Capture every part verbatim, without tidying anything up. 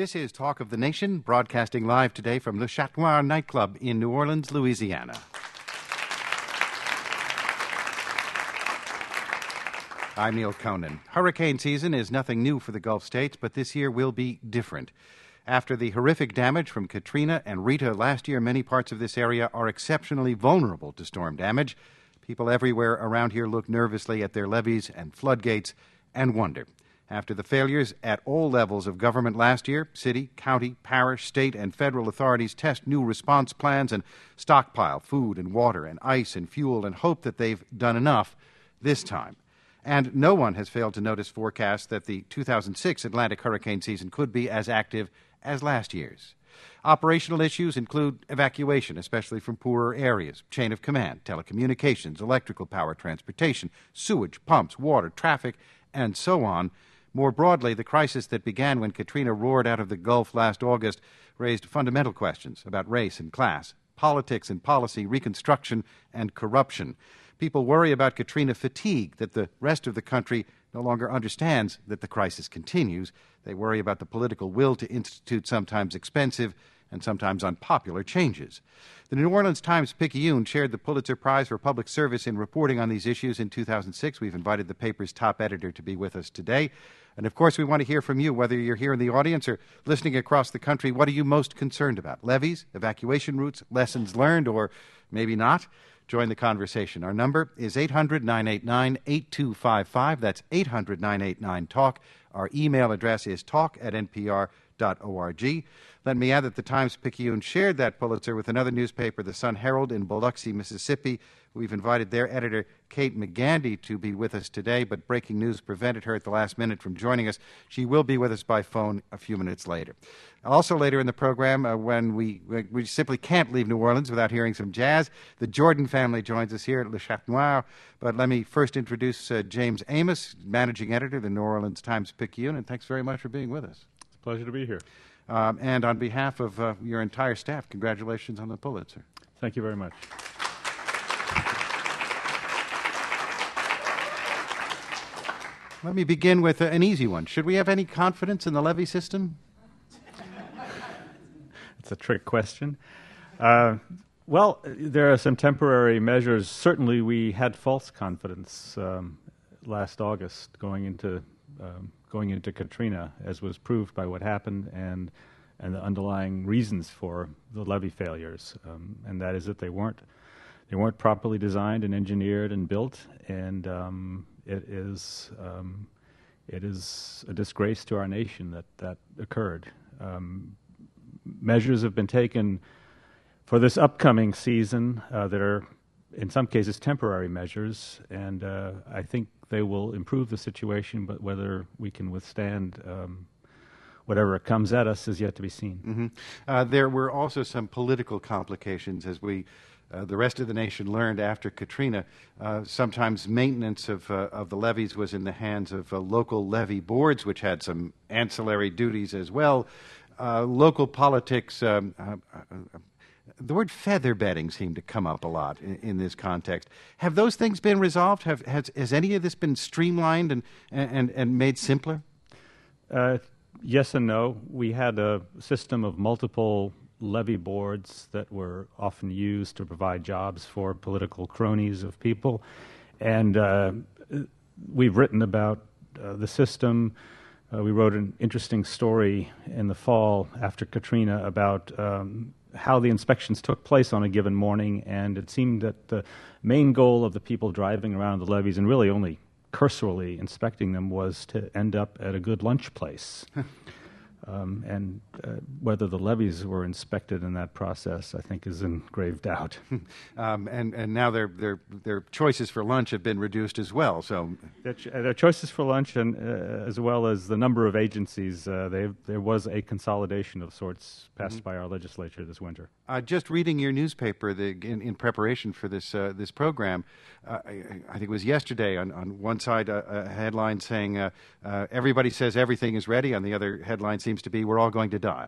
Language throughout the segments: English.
This is Talk of the Nation, broadcasting live today from Le Chat Noir nightclub in New Orleans, Louisiana. I'm Neil Conan. Hurricane season is nothing new for the Gulf states, but this year will be different. After the horrific damage from Katrina and Rita last year, many parts of this area are exceptionally vulnerable to storm damage. People everywhere around here look nervously at their levees and floodgates and wonder. After the failures at all levels of government last year, city, county, parish, state, and federal authorities test new response plans and stockpile food and water and ice and fuel and hope that they've done enough this time. And no one has failed to notice forecasts that the two thousand six Atlantic hurricane season could be as active as last year's. Operational issues include evacuation, especially from poorer areas, chain of command, telecommunications, electrical power, transportation, sewage, pumps, water, traffic, and so on. More broadly, the crisis that began when Katrina roared out of the Gulf last August raised fundamental questions about race and class, politics and policy, reconstruction and corruption. People worry about Katrina fatigue, that the rest of the country no longer understands that the crisis continues. They worry about the political will to institute sometimes expensive and sometimes unpopular changes. The New Orleans Times-Picayune shared the Pulitzer Prize for Public Service in reporting on these issues in two thousand six. We've invited the paper's top editor to be with us today. And, of course, we want to hear from you, whether you're here in the audience or listening across the country. What are you most concerned about? Levees, evacuation routes, lessons learned, or maybe not? Join the conversation. Our number is eight hundred, nine eight nine, eight two five five. That's eight hundred, nine eight nine, talk. Our email address is talk at n p r dot org. Let me add that the Times-Picayune shared that Pulitzer with another newspaper, the Sun-Herald in Biloxi, Mississippi. We've invited their editor, Kate McGandy, to be with us today, but breaking news prevented her at the last minute from joining us. She will be with us by phone a few minutes later. Also later in the program, uh, when we we simply can't leave New Orleans without hearing some jazz, the Jordan family joins us here at Le Chat Noir. But let me first introduce uh, James Amos, managing editor of the New Orleans Times-Picayune, and thanks very much for being with us. It's a pleasure to be here. Um, and on behalf of uh, your entire staff, congratulations on the Pulitzer. Thank you very much. Let me begin with uh, an easy one. Should we have any confidence in the levee system? It's a trick question. Uh, well, there are some temporary measures. Certainly we had false confidence um, last August going into um, going into Katrina, as was proved by what happened and and the underlying reasons for the levee failures. Um, and that is that they weren't they weren't properly designed and engineered and built, and um, it is um, it is a disgrace to our nation that that occurred. Um, measures have been taken for this upcoming season uh, that are, in some cases, temporary measures, and uh, I think they will improve the situation, but whether we can withstand um, whatever comes at us is yet to be seen. Mm-hmm. Uh, there were also some political complications, as we, uh, the rest of the nation learned after Katrina. Uh, sometimes maintenance of, uh, of the levees was in the hands of uh, local levee boards, which had some ancillary duties as well. Uh, local politics, um, uh, uh, the word feather bedding seemed to come up a lot in, in this context. Have those things been resolved? Have, has, has any of this been streamlined and, and, and made simpler? Uh, yes and no. We had a system of multiple levee boards that were often used to provide jobs for political cronies of people. And uh, we've written about uh, the system. Uh, we wrote an interesting story in the fall after Katrina about um, how the inspections took place on a given morning, and it seemed that the main goal of the people driving around the levees, and really only cursorily inspecting them, was to end up at a good lunch place. Um, and uh, whether the levees were inspected in that process, I think, is in grave doubt. um, and and now their their their choices for lunch have been reduced as well. So their, ch- their choices for lunch, and uh, as well as the number of agencies, uh, there was a consolidation of sorts passed mm-hmm. by our legislature this winter. Uh, just reading your newspaper the, in, in preparation for this uh, this program, uh, I, I think it was yesterday. On on one side, uh, a headline saying uh, uh, everybody says everything is ready. On the other headline seems to be we're all going to die.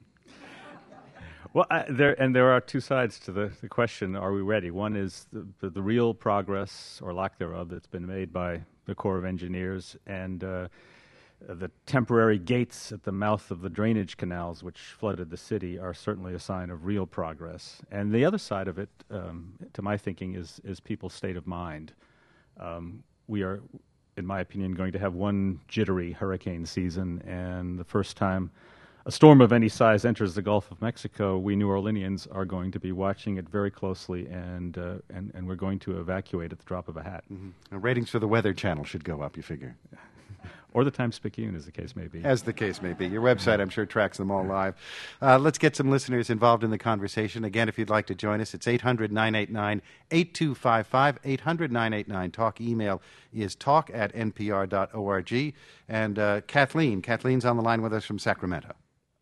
Well, uh, there and there are two sides to the, the question: are we ready? One is the, the, the real progress or lack thereof that's been made by the Corps of Engineers, and uh, the temporary gates at the mouth of the drainage canals which flooded the city are certainly a sign of real progress. And the other side of it, um, to my thinking, is, is people's state of mind. Um, we are, in my opinion, going to have one jittery hurricane season, and the first time a storm of any size enters the Gulf of Mexico, we New Orleanians are going to be watching it very closely, and uh, and, and we're going to evacuate at the drop of a hat. Mm-hmm. The ratings for the Weather Channel should go up, you figure. Or the Times-Picayune, as the case may be. As the case may be. Your website, I'm sure, tracks them all live. Uh, let's get some listeners involved in the conversation. Again, if you'd like to join us, it's eight hundred, nine eight nine, eight two five five, eight hundred, nine eight nine, talk. Email is talk at n p r dot org. And uh, Kathleen, Kathleen's on the line with us from Sacramento.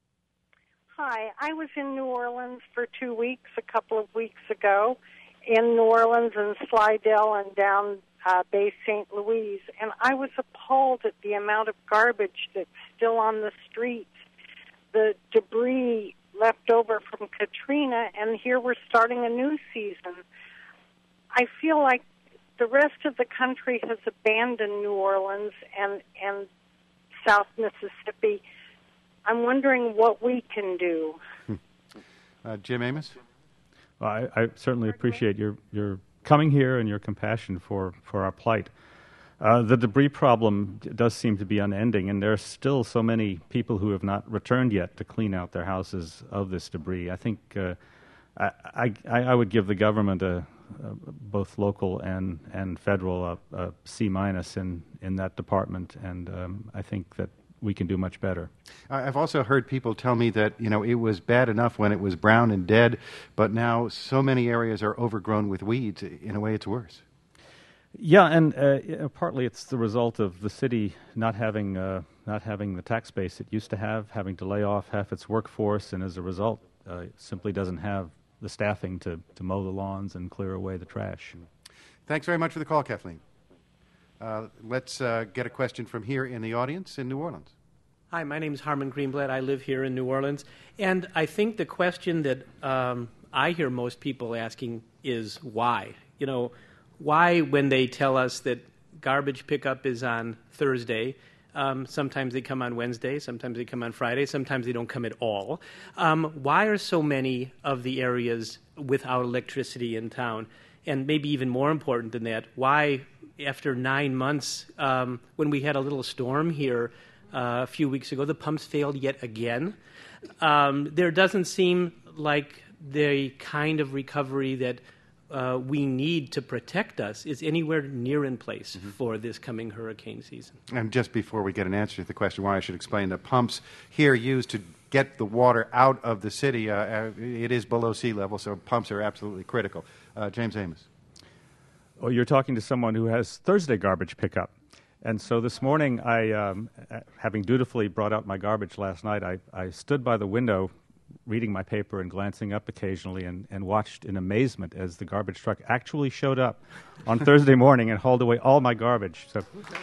Hi, I was in New Orleans for two weeks a couple of weeks ago, in New Orleans and Slidell and down Uh, Bay Saint Louis, and I was appalled at the amount of garbage that's still on the streets, the debris left over from Katrina, and here we're starting a new season. I feel like the rest of the country has abandoned New Orleans and, and South Mississippi. I'm wondering what we can do. Uh, Jim Amos? Well, I, I certainly appreciate your, your coming here and your compassion for, for our plight. Uh, the debris problem does seem to be unending, and there are still so many people who have not returned yet to clean out their houses of this debris. I think uh, I, I, I would give the government, a, a, both local and, and federal, a, a C minus in, in that department, and um, I think that we can do much better. I've also heard people tell me that, you know, it was bad enough when it was brown and dead, but now so many areas are overgrown with weeds. In a way, it's worse. Yeah, and uh, partly it's the result of the city not having uh, not having the tax base it used to have, having to lay off half its workforce, and as a result, uh, it simply doesn't have the staffing to, to mow the lawns and clear away the trash. Thanks very much for the call, Kathleen. Uh, let's uh, get a question from here in the audience in New Orleans. Hi, my name is Harmon Greenblatt. I live here in New Orleans. And I think the question that um, I hear most people asking is why? You know, why when they tell us that garbage pickup is on Thursday, um, sometimes they come on Wednesday, sometimes they come on Friday, sometimes they don't come at all. Um, why are so many of the areas without electricity in town? And maybe even more important than that, why after nine months, um, when we had a little storm here uh, a few weeks ago, the pumps failed yet again? Um, there doesn't seem like the kind of recovery that uh, we need to protect us is anywhere near in place mm-hmm. for this coming hurricane season. And just before we get an answer to the question why, I should explain the pumps here used to get the water out of the city. Uh, it is below sea level, so pumps are absolutely critical. Uh, James Amos. Well, you're talking to someone who has Thursday garbage pickup. And so this morning, I, um, having dutifully brought out my garbage last night, I, I stood by the window reading my paper and glancing up occasionally and, and watched in amazement as the garbage truck actually showed up on Thursday morning and hauled away all my garbage. So,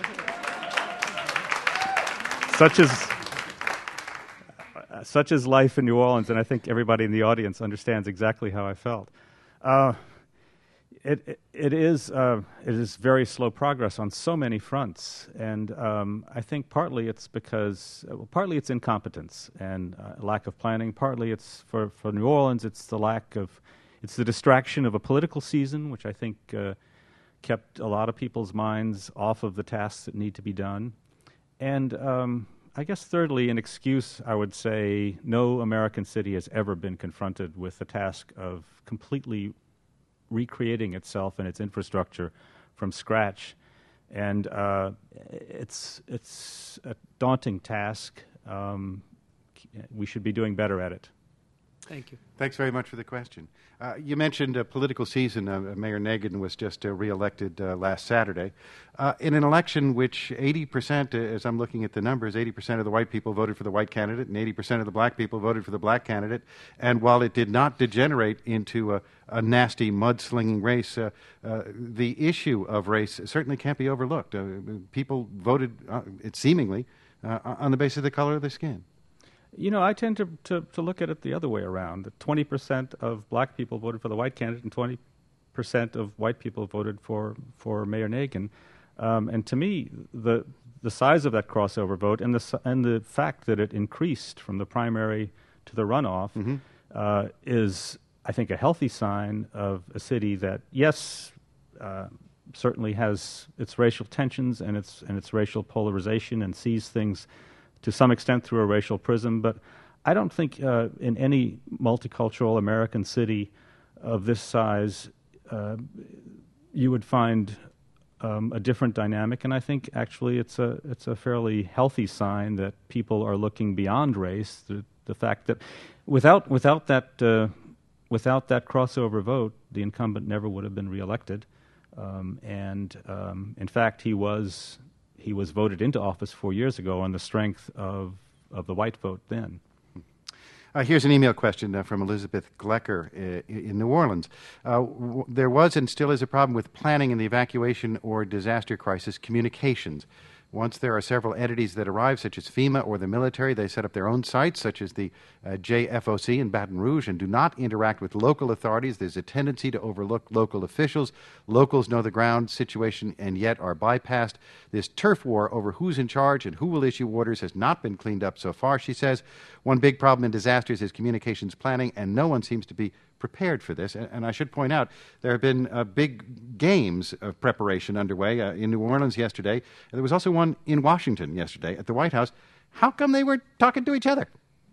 such is uh, such is life in New Orleans, and I think everybody in the audience understands exactly how I felt. Uh, It, it it is uh, it is very slow progress on so many fronts, and um, I think partly it's because uh, well, partly it's incompetence and uh, lack of planning. Partly it's for, for New Orleans, it's the lack of it's the distraction of a political season, which I think uh, kept a lot of people's minds off of the tasks that need to be done. And um, I guess thirdly, an excuse, I would say, no American city has ever been confronted with the task of completely recreating itself and its infrastructure from scratch, and uh, it's it's a daunting task. Um, we should be doing better at it. Thank you. Thanks very much for the question. Uh, you mentioned a political season. Uh, Mayor Nagin was just uh, reelected uh, last Saturday. Uh, in an election which eighty percent, uh, as I'm looking at the numbers, eighty percent of the white people voted for the white candidate and eighty percent of the black people voted for the black candidate. And while it did not degenerate into a, a nasty mudslinging race, uh, uh, the issue of race certainly can't be overlooked. Uh, people voted, uh, it seemingly, uh, on the basis of the color of their skin. You know, I tend to, to, to look at it the other way around. That twenty percent of black people voted for the white candidate and twenty percent of white people voted for, for Mayor Nagin. Um, and to me, the the size of that crossover vote and the si- and the fact that it increased from the primary to the runoff mm-hmm. uh, is, I think, a healthy sign of a city that, yes, uh, certainly has its racial tensions and its and its racial polarization and sees things to some extent through a racial prism, but I don't think uh, in any multicultural American city of this size uh, you would find um, a different dynamic, and I think actually it's a it's a fairly healthy sign that people are looking beyond race. The, the fact that without without that uh, without that crossover vote, the incumbent never would have been reelected, um, and um, in fact he was he was voted into office four years ago on the strength of of the white vote then. Uh, here's an email question uh, from Elizabeth Glecker uh, in New Orleans. Uh, w- there was and still is a problem with planning in the evacuation or disaster crisis communications. Once there are several entities that arrive, such as FEMA or the military, they set up their own sites, such as the uh, J F O C in Baton Rouge, and do not interact with local authorities. There's a tendency to overlook local officials. Locals know the ground situation and yet are bypassed. This turf war over who's in charge and who will issue orders has not been cleaned up so far, she says. One big problem in disasters is communications planning, and no one seems to be prepared for this. And, and I should point out, there have been uh, big games of preparation underway uh, in New Orleans yesterday. There was also one in Washington yesterday at the White House. How come they weren't talking to each other?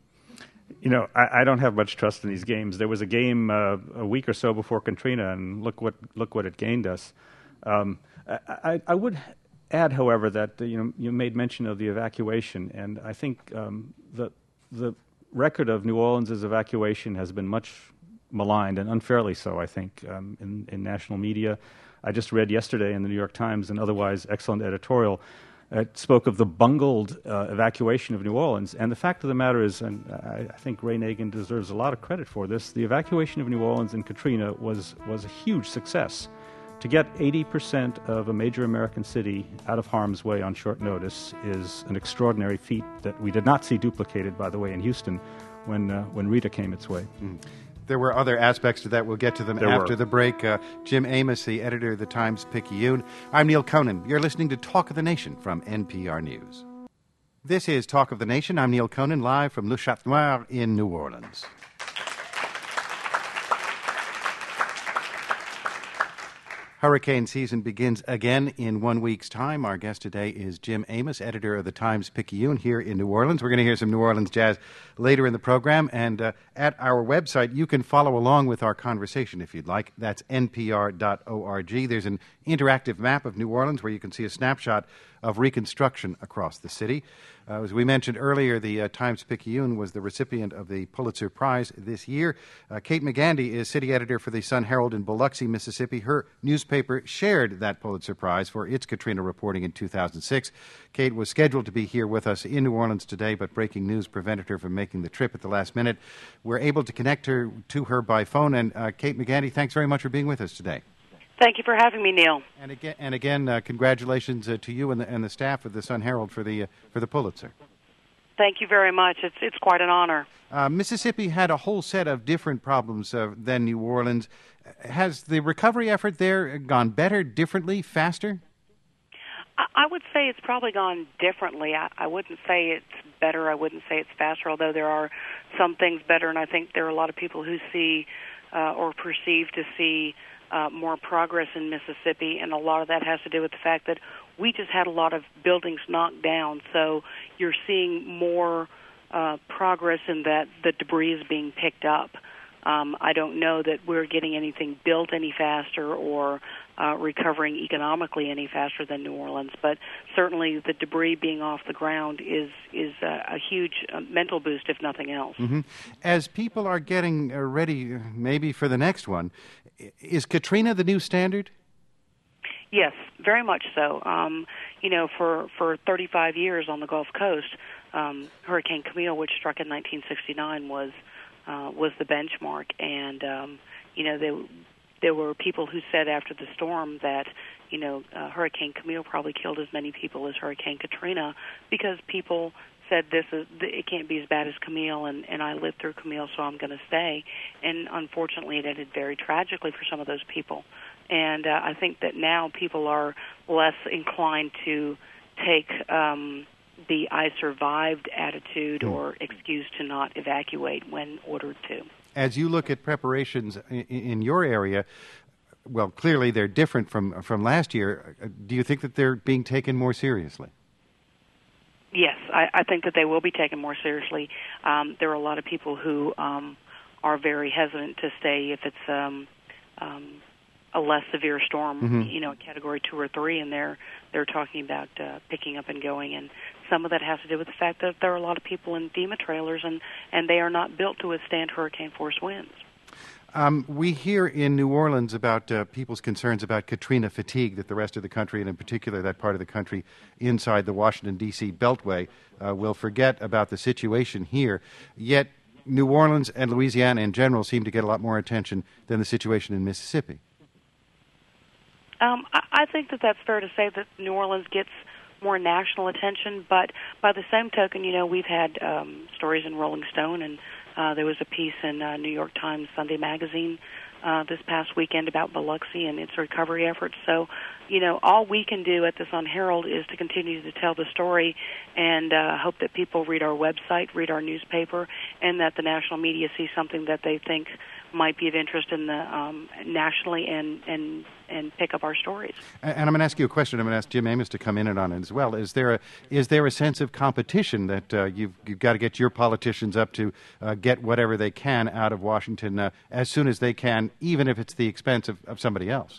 You know, I, I don't have much trust in these games. There was a game uh, a week or so before Katrina, and look what look what it gained us. Um, I, I, I would add, however, that uh, you know you made mention of the evacuation, and I think um, the the record of New Orleans' evacuation has been much maligned, and unfairly so, I think, um, in, in national media. I just read yesterday in the New York Times an otherwise excellent editorial. It spoke of the bungled uh, evacuation of New Orleans. And the fact of the matter is, and I, I think Ray Nagin deserves a lot of credit for this, the evacuation of New Orleans in Katrina was, was a huge success. To get eighty percent of a major American city out of harm's way on short notice is an extraordinary feat that we did not see duplicated, by the way, in Houston when, uh, when Rita came its way. Mm. There were other aspects to that. We'll get to them there after were. the break. Uh, Jim Amos, the editor of the Times-Picayune. I'm Neil Conan. You're listening to Talk of the Nation from N P R News. This is Talk of the Nation. I'm Neil Conan, live from Le Chat Noir in New Orleans. Hurricane season begins again in one week's time. Our guest today is Jim Amos, editor of the Times-Picayune here in New Orleans. We're going to hear some New Orleans jazz later in the program. And uh, at our website, you can follow along with our conversation if you'd like. That's N P R dot org. There's an interactive map of New Orleans where you can see a snapshot of reconstruction across the city. Uh, as we mentioned earlier, the uh, Times-Picayune was the recipient of the Pulitzer Prize this year. Uh, Kate McGandy is city editor for the Sun-Herald in Biloxi, Mississippi. Her newspaper shared that Pulitzer Prize for its Katrina reporting in two thousand six. Kate was scheduled to be here with us in New Orleans today, but breaking news prevented her from making the trip at the last minute. We're able to connect her to her by phone. And uh, Kate McGandy, thanks very much for being with us today. Thank you for having me, Neil. And again, and again, uh, congratulations uh, to you and the, and the staff of the Sun-Herald for the uh, for the Pulitzer. Thank you very much. It's it's quite an honor. Uh, Mississippi had a whole set of different problems uh, than New Orleans. Has the recovery effort there gone better, differently, faster? I, I would say it's probably gone differently. I, I wouldn't say it's better. I wouldn't say it's faster, although there are some things better, and I think there are a lot of people who see uh, or perceive to see Uh, more progress in Mississippi, and a lot of that has to do with the fact that we just had a lot of buildings knocked down. So you're seeing more uh, progress in that the debris is being picked up. Um, I don't know that we're getting anything built any faster or uh, recovering economically any faster than New Orleans, but certainly the debris being off the ground is is a, a huge uh, mental boost, if nothing else. Mm-hmm. As people are getting uh, ready, uh, maybe for the next one, is Katrina the new standard? Yes, very much so. Um, you know, for, for thirty-five years on the Gulf Coast, um, Hurricane Camille, which struck in nineteen sixty-nine, was uh, was the benchmark. And, um, you know, there, there were people who said after the storm that, you know, uh, Hurricane Camille probably killed as many people as Hurricane Katrina because people said this is it can't be as bad as Camille, and, and I lived through Camille, so I'm going to stay. And unfortunately, it ended very tragically for some of those people. And uh, I think that now people are less inclined to take um, the "I survived" attitude mm. or excuse to not evacuate when ordered to. As you look at preparations in, in your area, well, clearly they're different from from last year. Do you think that they're being taken more seriously? Yes, I, I think that they will be taken more seriously. Um, there are a lot of people who um, are very hesitant to stay if it's um, um, a less severe storm, mm-hmm. you know, Category two or three, and they're they're talking about uh, picking up and going. And some of that has to do with the fact that there are a lot of people in FEMA trailers, and, and they are not built to withstand hurricane force winds. Um, we hear in New Orleans about uh, people's concerns about Katrina fatigue, that the rest of the country, and in particular that part of the country inside the Washington, D C beltway, uh, will forget about the situation here. Yet New Orleans and Louisiana in general seem to get a lot more attention than the situation in Mississippi. Um, I, I think that that's fair to say that New Orleans gets more national attention, but by the same token, you know, we've had um, stories in Rolling Stone, and uh, there was a piece in uh, New York Times Sunday Magazine uh, this past weekend about Biloxi and its recovery efforts. So, you know, all we can do at the Sun-Herald is to continue to tell the story and uh, hope that people read our website, read our newspaper, and that the national media see something that they think might be of interest in the um, nationally and, and and pick up our stories. And I'm going to ask you a question. I'm going to ask Jim Amos to come in on it as well. Is there a is there a sense of competition that uh, you've you've got to get your politicians up to uh, get whatever they can out of Washington uh, as soon as they can, even if it's the expense of, of somebody else?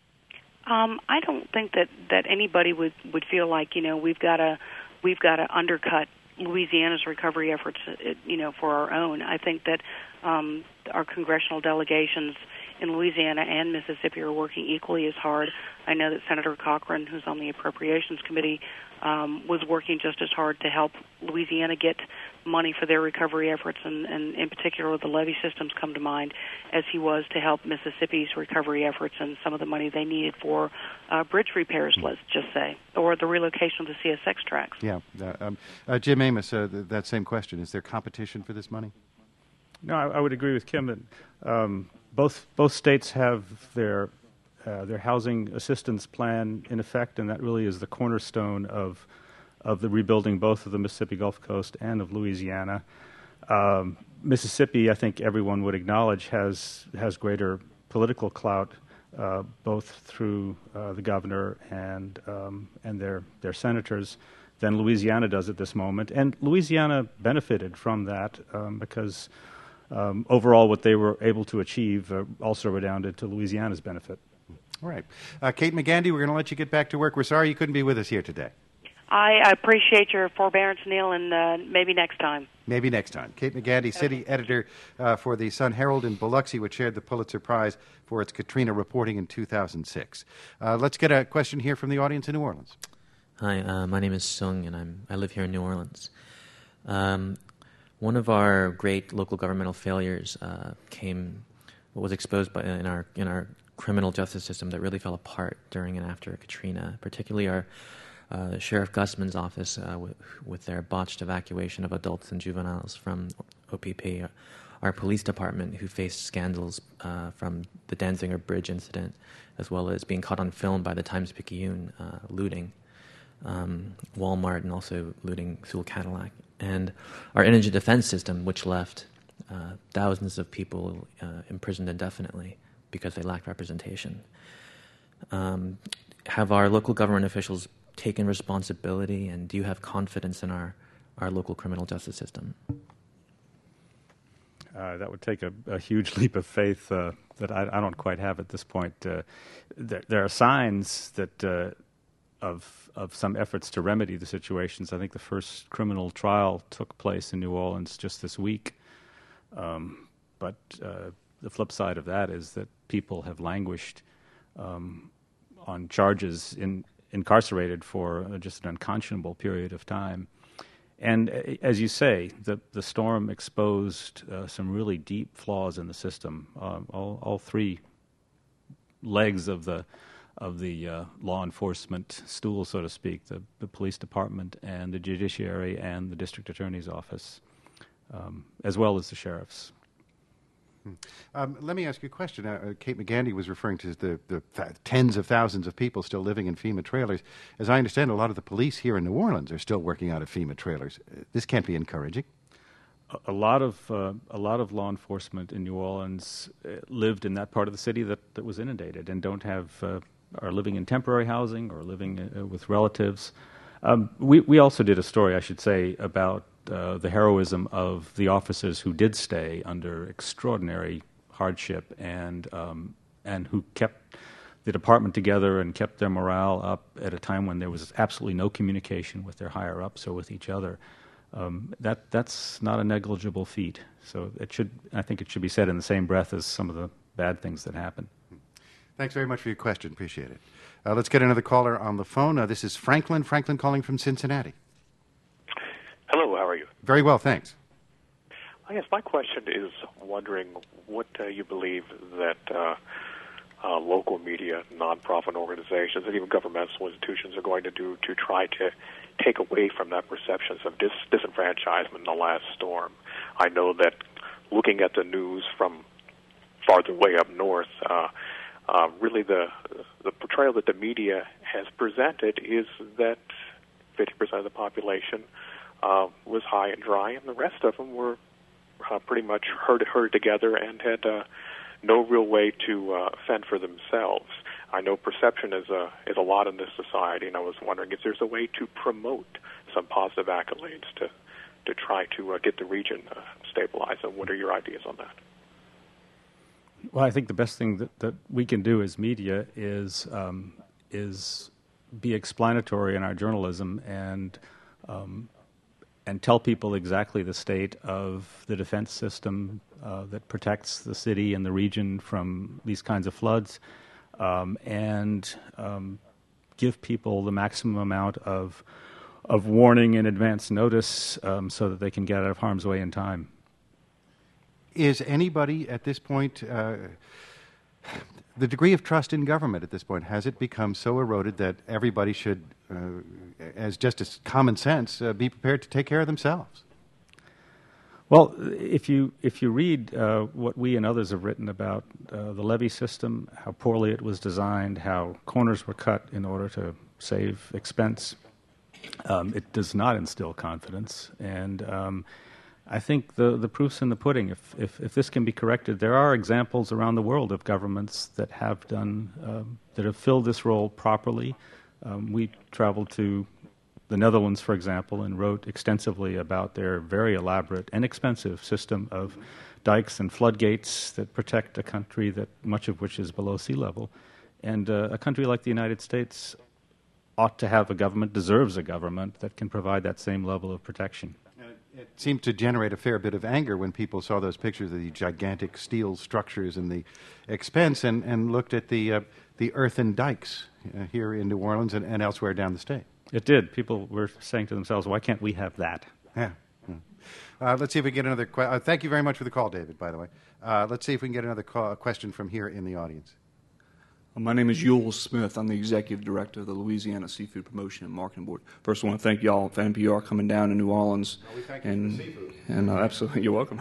Um, I don't think that, that anybody would, would feel like, you know, we've got to we've got to undercut Louisiana's recovery efforts, you know, for our own. I think that um, our congressional delegations in Louisiana and Mississippi are working equally as hard. I know that Senator Cochran, who's on the Appropriations Committee, um, was working just as hard to help Louisiana get money for their recovery efforts, and, and in particular the levee systems come to mind, as he was to help Mississippi's recovery efforts and some of the money they needed for uh, bridge repairs, let's just say, or the relocation of the C S X tracks. Yeah. Uh, um, uh, Jim Amos, uh, th- that same question. Is there competition for this money? No, I, I would agree with Kim that um, both both states have their uh, their housing assistance plan in effect, and that really is the cornerstone of of the rebuilding both of the Mississippi Gulf Coast and of Louisiana. Um, Mississippi, I think everyone would acknowledge, has has greater political clout, uh, both through uh, the governor and um, and their their senators, than Louisiana does at this moment. And Louisiana benefited from that um, because um, overall what they were able to achieve uh, also redounded to Louisiana's benefit. All right. Uh, Kate McGandy, we're going to let you get back to work. We're sorry you couldn't be with us here today. I appreciate your forbearance, Neil, and uh, maybe next time. Maybe next time. Kate McGandy, city okay. editor uh, for the Sun-Herald in Biloxi, which shared the Pulitzer Prize for its Katrina reporting in two thousand six. Uh, let's get a question here from the audience in New Orleans. Hi, uh, my name is Sung, and I'm I live here in New Orleans. Um, one of our great local governmental failures uh, came was exposed by in our in our criminal justice system that really fell apart during and after Katrina, particularly our uh, Sheriff Gusman's office uh, with, with their botched evacuation of adults and juveniles from O P P, our police department, who faced scandals uh, from the Danziger Bridge incident, as well as being caught on film by the Times-Picayune uh, looting um, Walmart and also looting Sewell Cadillac, and our energy defense system, which left uh, thousands of people uh, imprisoned indefinitely because they lacked representation. Um, have our local government officials taken responsibility, and do you have confidence in our, our local criminal justice system? Uh, that would take a, a huge leap of faith uh, that I, I don't quite have at this point. Uh, there, there are signs that uh, of of some efforts to remedy the situations. I think the first criminal trial took place in New Orleans just this week. Um, but uh, the flip side of that is that people have languished um, on charges, in, incarcerated for uh, just an unconscionable period of time. And uh, as you say, the, the storm exposed uh, some really deep flaws in the system. Uh, all, all three legs of the of the uh, law enforcement stool, so to speak, the, the police department and the judiciary and the district attorney's office, um, as well as the sheriffs. Um, let me ask you a question. Uh, Kate McGandy was referring to the, the th- tens of thousands of people still living in FEMA trailers. As I understand, a lot of the police here in New Orleans are still working out of FEMA trailers. Uh, this can't be encouraging. A, a lot of uh, a lot of law enforcement in New Orleans uh, lived in that part of the city that, that was inundated and don't have uh, are living in temporary housing or living uh, with relatives. Um, we we also did a story, I should say, about Uh, the heroism of the officers who did stay under extraordinary hardship and um, and who kept the department together and kept their morale up at a time when there was absolutely no communication with their higher ups or with each other. Um, that that's not a negligible feat. So it should, I think, it should be said in the same breath as some of the bad things that happen. Thanks very much for your question. Appreciate it. Uh, let's get another caller on the phone. Uh, this is Franklin. Franklin calling from Cincinnati. Hello, how are you? Very well, thanks. I guess my question is wondering what uh, you believe that uh, uh, local media, nonprofit organizations, and even governmental institutions are going to do to try to take away from that perceptions of dis- disenfranchisement in the last storm. I know that looking at the news from farther way up north, uh, uh, really the the portrayal that the media has presented is that fifty percent of the population Uh, was high and dry, and the rest of them were uh, pretty much herd, herd together and had uh, no real way to uh, fend for themselves. I know perception is a is a lot in this society, and I was wondering if there's a way to promote some positive accolades to to try to uh, get the region uh, stabilized. And what are your ideas on that? Well, I think the best thing that, that we can do as media is um, is be explanatory in our journalism and um, and tell people exactly the state of the defense system uh, that protects the city and the region from these kinds of floods, um, and um, give people the maximum amount of of warning and advance notice um, so that they can get out of harm's way in time. Is anybody at this point, uh, the degree of trust in government at this point, has it become so eroded that everybody should, uh, as just as common sense, uh, be prepared to take care of themselves? Well, if you if you read uh, what we and others have written about uh, the levee system, how poorly it was designed, how corners were cut in order to save expense, um, it does not instill confidence. And um, I think the, the proof's in the pudding. If, if if this can be corrected, there are examples around the world of governments that have done um, that have filled this role properly. Um, we traveled to the Netherlands, for example, and wrote extensively about their very elaborate and expensive system of dikes and floodgates that protect a country that much of which is below sea level. And uh, a country like the United States ought to have a government, deserves a government that can provide that same level of protection. It seemed to generate a fair bit of anger when people saw those pictures of the gigantic steel structures and the expense, and, and looked at the uh, the earthen dikes uh, here in New Orleans and, and elsewhere down the state. It did. People were saying to themselves, why can't we have that? Yeah. yeah. Uh, let's see if we can get another question. Uh, thank you very much for the call, David, by the way. Uh, let's see if we can get another call, question from here in the audience. My name is Yule Smith. I'm the Executive Director of the Louisiana Seafood Promotion and Marketing Board. First, I want to thank y'all for N P R coming down to New Orleans. No, we thank you and, for the seafood. And uh, absolutely, you're welcome.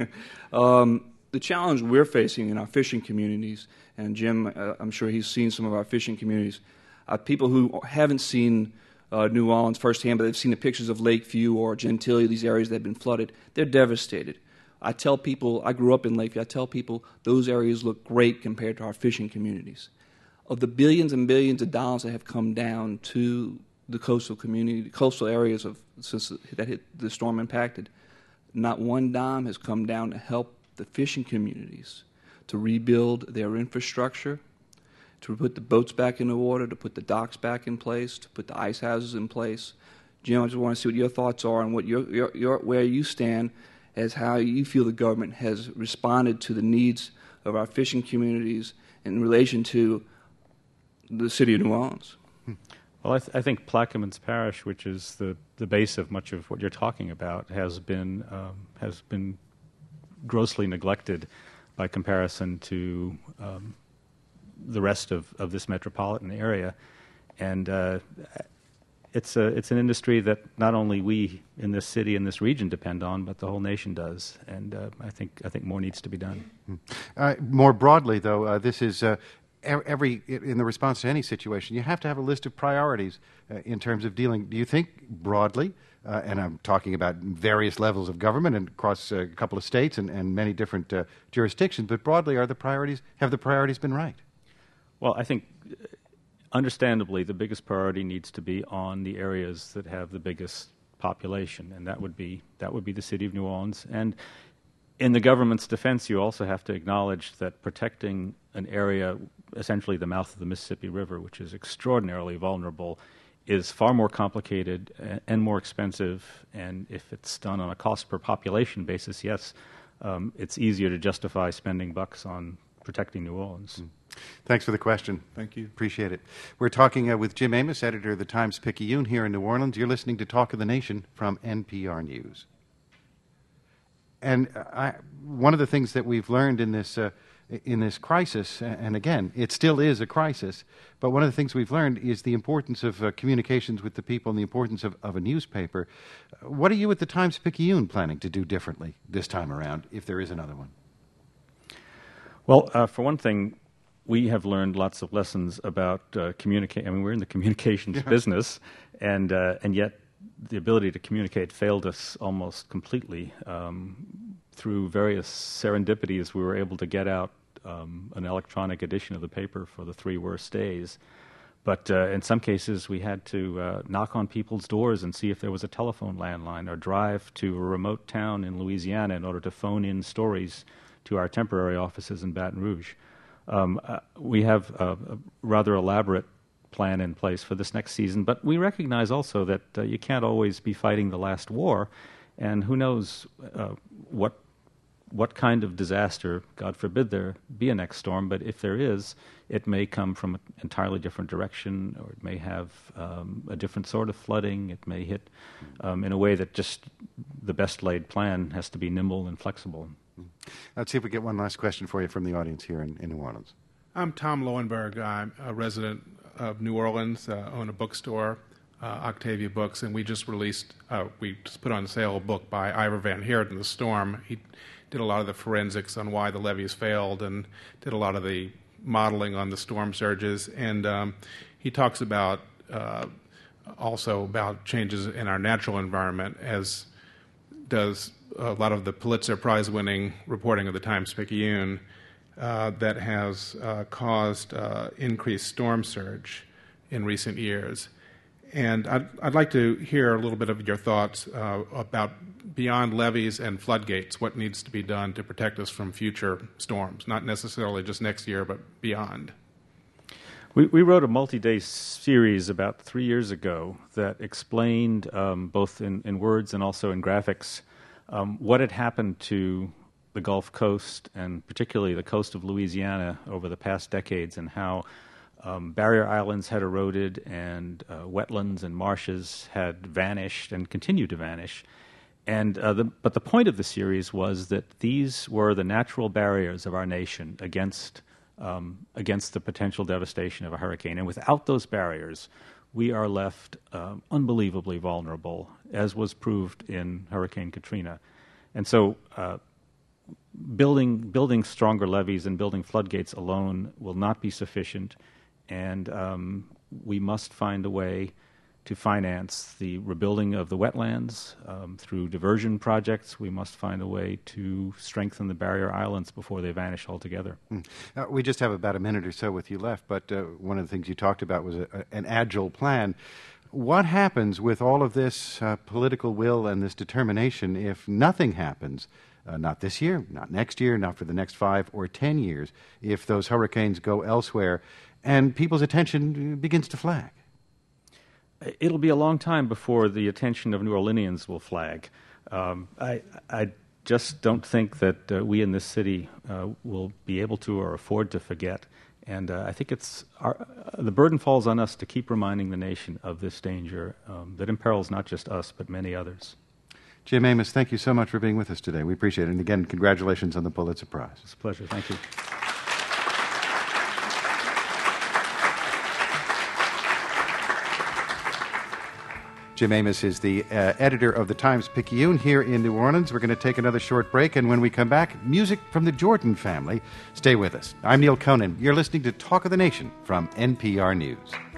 um, the challenge we're facing in our fishing communities, and Jim, uh, I'm sure he's seen some of our fishing communities, are people who haven't seen uh, New Orleans firsthand, but they've seen the pictures of Lakeview or Gentilly, these areas that have been flooded. They're devastated. I tell people, I grew up in Lakeview, I tell people those areas look great compared to our fishing communities. Of the billions and billions of dollars that have come down to the coastal community, coastal areas of since that hit, the storm impacted, not one dime has come down to help the fishing communities to rebuild their infrastructure, to put the boats back in the water, to put the docks back in place, to put the ice houses in place. Jim, I just want to see what your thoughts are and what your, your, your where you stand as how you feel the government has responded to the needs of our fishing communities in relation to the city of New Orleans. Well, I, th- I think Plaquemines Parish, which is the, the base of much of what you're talking about, has been um, has been grossly neglected by comparison to um, the rest of, of this metropolitan area. And uh, it's a it's an industry that not only we in this city and this region depend on, but the whole nation does. And uh, I think I think more needs to be done. Uh, more broadly, though, uh, this is. Uh, Every in the response to any situation, you have to have a list of priorities uh, in terms of dealing. Do you think broadly, uh, and I'm talking about various levels of government and across a couple of states and, and many different uh, jurisdictions, but broadly, are the priorities have the priorities been right? Well, I think, understandably, the biggest priority needs to be on the areas that have the biggest population, and that would be that would be the city of New Orleans. And in the government's defense, you also have to acknowledge that protecting an area, essentially the mouth of the Mississippi River, which is extraordinarily vulnerable, is far more complicated and more expensive. And if it's done on a cost per population basis, yes, um, it's easier to justify spending bucks on protecting New Orleans. Mm. Thanks for the question. Thank you. Appreciate it. We're talking uh, with Jim Amos, editor of the Times-Picayune here in New Orleans. You're listening to Talk of the Nation from N P R News. And I, one of the things that we've learned in this uh, in this crisis, and again, it still is a crisis, but one of the things we've learned is the importance of uh, communications with the people and the importance of, of a newspaper. Uh, what are you at the Times-Picayune planning to do differently this time around, if there is another one? Well, uh, for one thing, we have learned lots of lessons about uh, communicate. I mean, we're in the communications yeah. business, and uh, and yet the ability to communicate failed us almost completely. Um, through various serendipities, we were able to get out um, an electronic edition of the paper for the three worst days. But uh, in some cases, we had to uh, knock on people's doors and see if there was a telephone landline, or drive to a remote town in Louisiana in order to phone in stories to our temporary offices in Baton Rouge. Um, uh, we have a, a rather elaborate plan in place for this next season, but we recognize also that uh, you can't always be fighting the last war, and who knows uh, what what kind of disaster, God forbid there be a next storm, but if there is, it may come from an entirely different direction, or it may have um, a different sort of flooding. It may hit um, in a way that just the best laid plan has to be nimble and flexible. Let's see if we get one last question for you from the audience here in, in New Orleans. I'm Tom Lowenberg. I'm a resident of New Orleans, uh, own a bookstore, uh, Octavia Books, and we just released, uh, we just put on sale a book by Ivor Van Heerden, The Storm. He did a lot of the forensics on why the levees failed and did a lot of the modeling on the storm surges. And um, he talks about uh, also about changes in our natural environment, as does a lot of the Pulitzer Prize-winning reporting of the Times-Picayune uh, that has uh, caused uh, increased storm surge in recent years. And I'd, I'd like to hear a little bit of your thoughts uh, about, beyond levees and floodgates, what needs to be done to protect us from future storms, not necessarily just next year, but beyond. We, we wrote a multi-day series about three years ago that explained, um, both in, in words and also in graphics, um, what had happened to the Gulf Coast, and particularly the coast of Louisiana, over the past decades, and how Um, barrier islands had eroded, and uh, wetlands and marshes had vanished and continue to vanish. And uh, the, but the point of the series was that these were the natural barriers of our nation against um, against the potential devastation of a hurricane. And without those barriers, we are left uh, unbelievably vulnerable, as was proved in Hurricane Katrina. And so uh, building building stronger levees and building floodgates alone will not be sufficient. And um, we must find a way to finance the rebuilding of the wetlands um, through diversion projects. We must find a way to strengthen the barrier islands before they vanish altogether. Mm. Uh, we just have about a minute or so with you left, but uh, one of the things you talked about was a, a, an agile plan. What happens with all of this uh, political will and this determination if nothing happens? Uh, not this year, not next year, not for the next five or ten years, if those hurricanes go elsewhere and people's attention begins to flag? It'll be a long time before the attention of New Orleanians will flag. Um, I, I just don't think that uh, we in this city uh, will be able to or afford to forget. And uh, I think it's our, uh, the burden falls on us to keep reminding the nation of this danger um, that imperils not just us, but many others. Jim Amos, thank you so much for being with us today. We appreciate it. And again, congratulations on the Pulitzer Prize. It's a pleasure. Thank you. Jim Amos is the uh, editor of the Times-Picayune here in New Orleans. We're going to take another short break, and when we come back, music from the Jordan family. Stay with us. I'm Neil Conan. You're listening to Talk of the Nation from N P R News.